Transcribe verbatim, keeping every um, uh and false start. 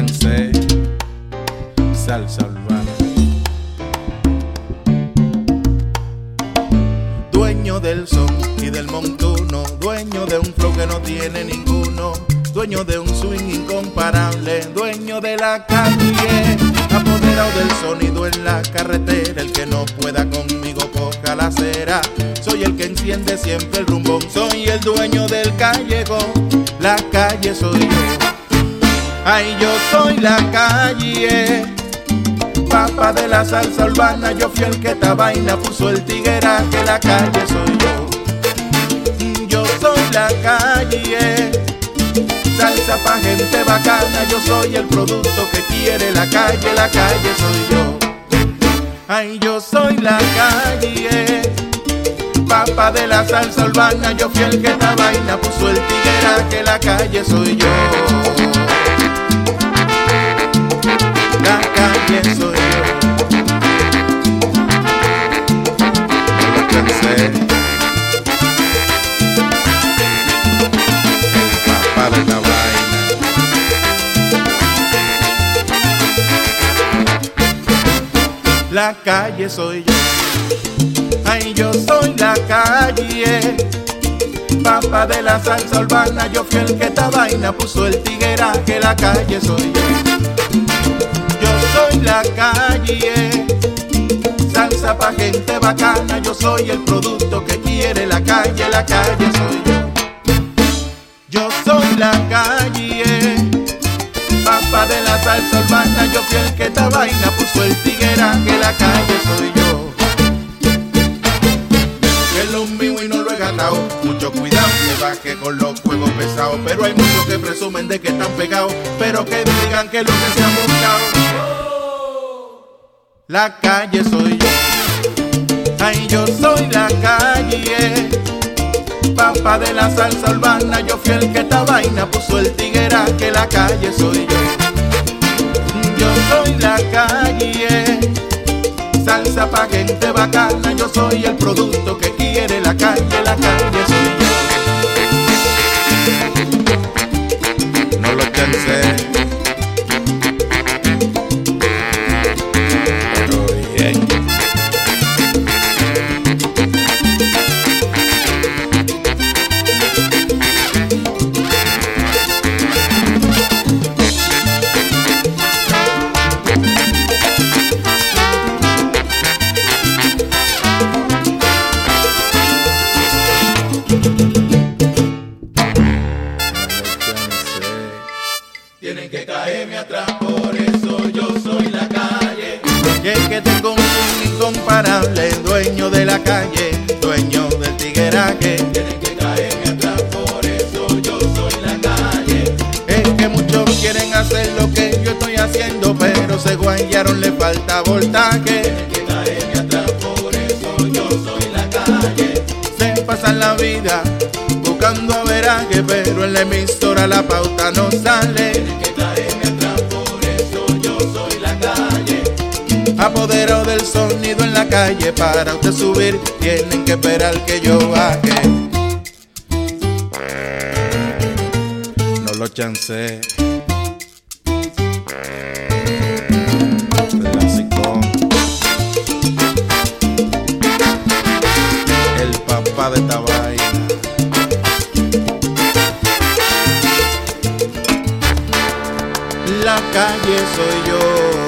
cansé. Salsa urbana. Dueño del son y del montuno, dueño de un flow que no tiene ninguno, dueño de un swing incomparable, dueño de la calle, apoderado del sonido en la carretera. El que no pueda conmigo coja la acera. Soy el que enciende siempre el rumbón, soy el dueño del callejón. La calle soy yo, ay, yo soy la calle. Papa de la salsa urbana, yo fui el que esta vaina puso el tigueraje. La calle soy yo, yo soy la calle. Salsa pa' gente bacana, yo soy el producto que quiere la calle. La calle soy yo, ay, yo soy la calle. Papa de la salsa urbana, yo fui el que esta vaina puso el tigueraje. La calle soy yo, la calle soy yo. No lo cansé. El papá de la vaina. La calle soy yo, ay, yo soy la calle. Papa de la salsa urbana, yo fui el que esta vaina puso el tigueraje. La calle soy yo, yo soy la calle. Salsa pa' gente bacana, yo soy el producto que quiere la calle. La calle soy yo, yo soy la calle. Papa de la salsa urbana, yo fui el que esta vaina puso el tigueraje. La calle soy yo, que lo mío y no lo he gastado. Mucho cuidado que baje con los juegos pesados, pero hay muchos que presumen de que están pegados, pero que digan que es lo que se han buscado. La calle soy yo, ay, yo soy la calle. Papa de la salsa urbana, yo fui el que esta vaina puso el tigueraje. La calle soy yo, yo soy la calle. Salsa pa' gente bacana, yo soy el producto que quiere la calle. La calle soy yo, no lo cansé. Pero bien. Tienen que caerme atrás, por eso yo soy la calle. Y es que tengo un swing incomparable, dueño de la calle, dueño del tigueraje. Tienen que caerme atrás, por eso yo soy la calle. Es que muchos quieren hacer lo que yo estoy haciendo, pero se guayaron, le falta voltaje. Tienen que caerme atrás, por eso yo soy la calle. Se pasan la vida buscando averaje, pero en la emisora la pauta no sale. Tienen que caerme atrás, por eso yo soy la calle. Apoderado del sonido en la calle, para usted subir tienen que esperar que yo baje. No lo chancé. Clásico. El papá de esta vaina. La calle soy yo.